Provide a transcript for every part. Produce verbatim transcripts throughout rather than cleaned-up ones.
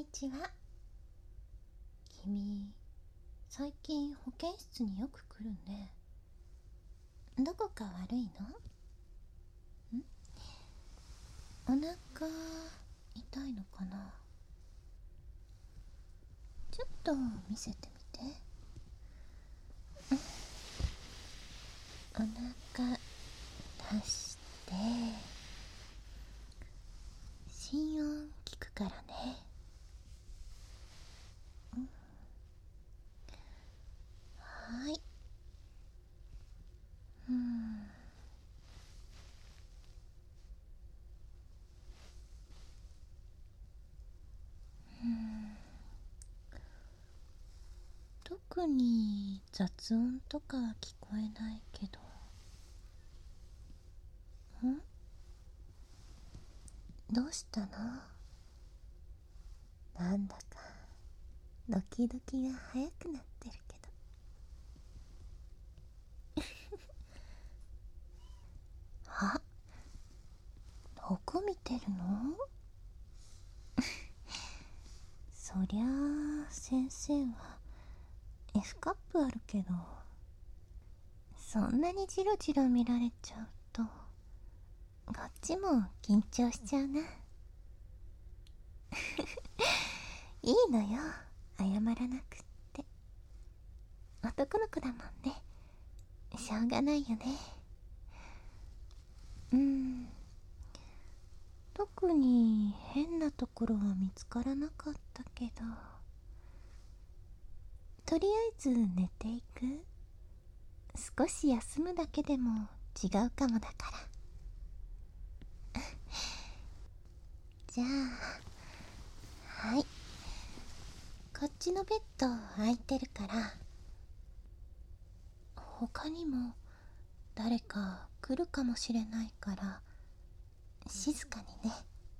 ちは。君、最近保健室によく来るね。どこか悪いの？ん？お腹痛いのかな？ちょっと見せてみて。お腹出して、心音聞くからね。うん、はい。うん。うん。特に雑音とかは聞こえないけど。ん？どうしたの？なんだかドキドキが早くなってるけど。あ、どこ見てるの？そりゃあ先生は F カップあるけど、そんなにジロジロ見られちゃうとこっちも緊張しちゃうな。いいのよ、謝らなくって。男の子だもんね。しょうがないよね。うん、特に変なところは見つからなかったけど、とりあえず寝ていく？少し休むだけでも違うかもだから。じゃあ、はい、こっちのベッド空いてるから、他にも誰か来るかもしれないから静かにね。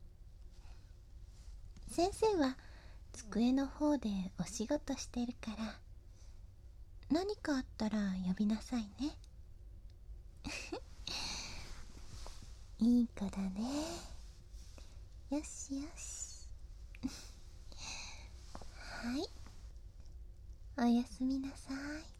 先生は机の方でお仕事してるから、何かあったら呼びなさいね。いい子だね。よしよし。はい、おやすみなさい。